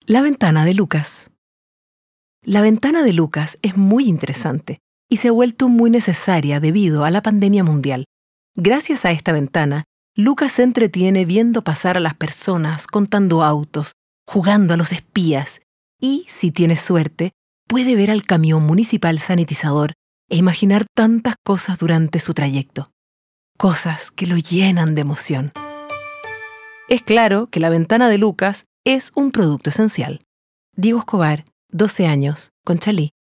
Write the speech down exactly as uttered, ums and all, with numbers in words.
La ventana de Lucas. La ventana de Lucas es muy interesante y se ha vuelto muy necesaria debido a la pandemia mundial. Gracias a esta ventana, Lucas se entretiene viendo pasar a las personas, contando autos, jugando a los espías y, si tiene suerte, puede ver al camión municipal sanitizador e imaginar tantas cosas durante su trayecto. Cosas que lo llenan de emoción. Es claro que la ventana de Lucas es un producto esencial. Diego Escobar, doce años, Conchalí.